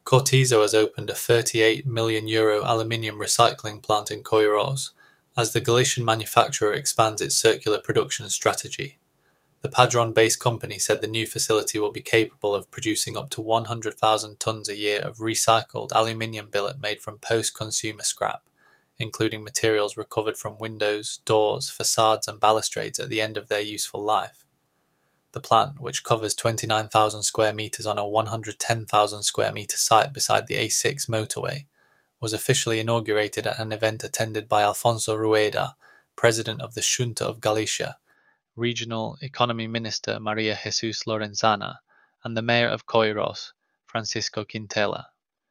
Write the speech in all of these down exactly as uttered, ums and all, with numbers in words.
Cortizo has opened a thirty-eight million euro aluminium recycling plant in Coiroz, as the Galician manufacturer expands its circular production strategy. The Padron-based company said the new facility will be capable of producing up to one hundred thousand tons a year of recycled aluminium billet made from post-consumer scrap, including materials recovered from windows, doors, facades and balustrades at the end of their useful life. The plant, which covers twenty-nine thousand square metres on a one hundred ten thousand square metre site beside the A six motorway, was officially inaugurated at an event attended by Alfonso Rueda, President of the Xunta of Galicia, Regional Economy Minister Maria Jesus Lorenzana, and the Mayor of Coiros, Francisco Quintela.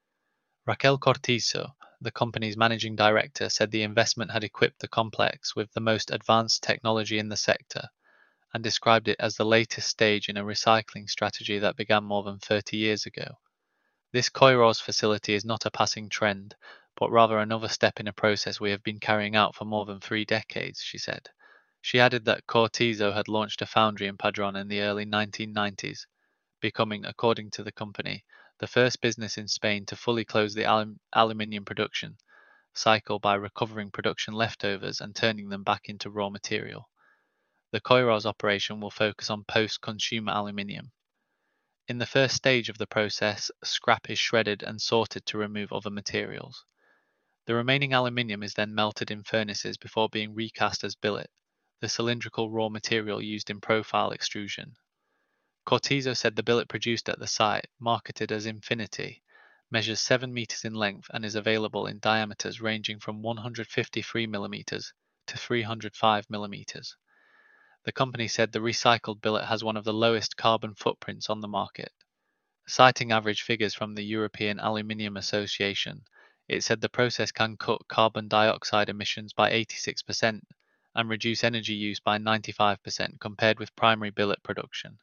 Raquel Cortizo, the company's managing director, said the investment had equipped the complex with the most advanced technology in the sector, and described it as the latest stage in a recycling strategy that began more than thirty years ago. This Coiros facility is not a passing trend, but rather another step in a process we have been carrying out for more than three decades, she said. She added that Cortizo had launched a foundry in Padron in the early nineteen nineties, becoming, according to the company, the first business in Spain to fully close the alum- aluminium production cycle by recovering production leftovers and turning them back into raw material. The Coiros operation will focus on post-consumer aluminium. In the first stage of the process, scrap is shredded and sorted to remove other materials. The remaining aluminium is then melted in furnaces before being recast as billet, the cylindrical raw material used in profile extrusion. Cortizo said the billet produced at the site, marketed as Infinity, measures seven meters in length and is available in diameters ranging from one hundred fifty-three millimeters to three hundred five millimeters. The company said the recycled billet has one of the lowest carbon footprints on the market. Citing average figures from the European Aluminium Association, it said the process can cut carbon dioxide emissions by eighty-six percent and reduce energy use by ninety-five percent compared with primary billet production.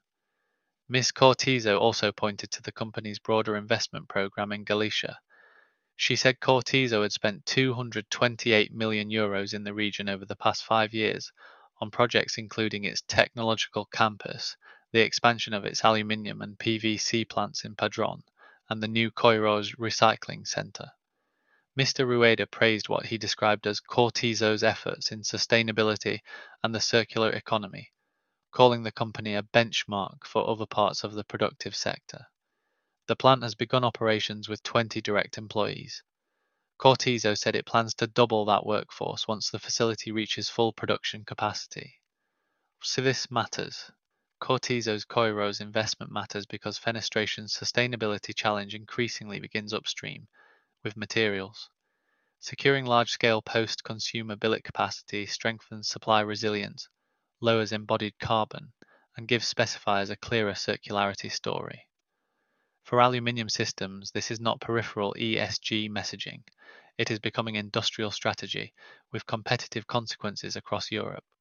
Miz Cortizo also pointed to the company's broader investment program in Galicia. She said Cortizo had spent two hundred twenty-eight million euros in the region over the past five years on projects including its technological campus, the expansion of its aluminium and P V C plants in Padron, and the new Coiros recycling centre. Mister Rueda praised what he described as Cortizo's efforts in sustainability and the circular economy, calling the company a benchmark for other parts of the productive sector. The plant has begun operations with twenty direct employees. Cortizo said it plans to double that workforce once the facility reaches full production capacity. So this matters. Cortizo's Coiros investment matters because Fenestration's sustainability challenge increasingly begins upstream, with materials. Securing large-scale post-consumer billet capacity strengthens supply resilience, lowers embodied carbon, and gives specifiers a clearer circularity story. For aluminium systems, this is not peripheral E S G messaging. It is becoming industrial strategy, with competitive consequences across Europe.